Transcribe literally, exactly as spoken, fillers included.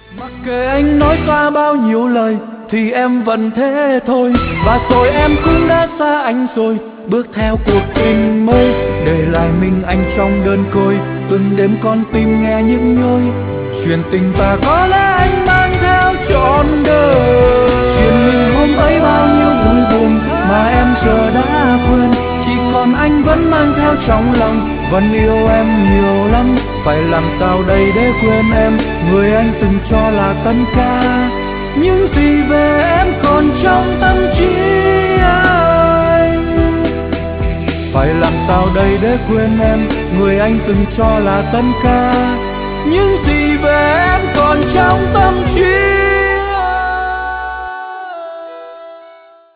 Mặc kệ anh nói qua bao nhiêu lời thì em vẫn thế thôi. Và rồi em cũng đã xa anh rồi, bước theo cuộc tình mới, để lại mình anh trong đơn côi. Từng đêm con tim nghe những nhối chuyện tình, và có lẽ anh mang theo trọn đời. Chuyện mình hôm ấy bao nhiêu vui buồn mà em giờ đã quên, chỉ còn anh vẫn mang theo trong lòng, vẫn yêu em nhiều lắm. Phải làm sao đây để quên em, người anh từng cho là tất cả, những gì về em còn trong tâm trí anh. Phải làm sao đây để quên em, người anh từng cho là tất cả, những gì về em còn trong tâm trí.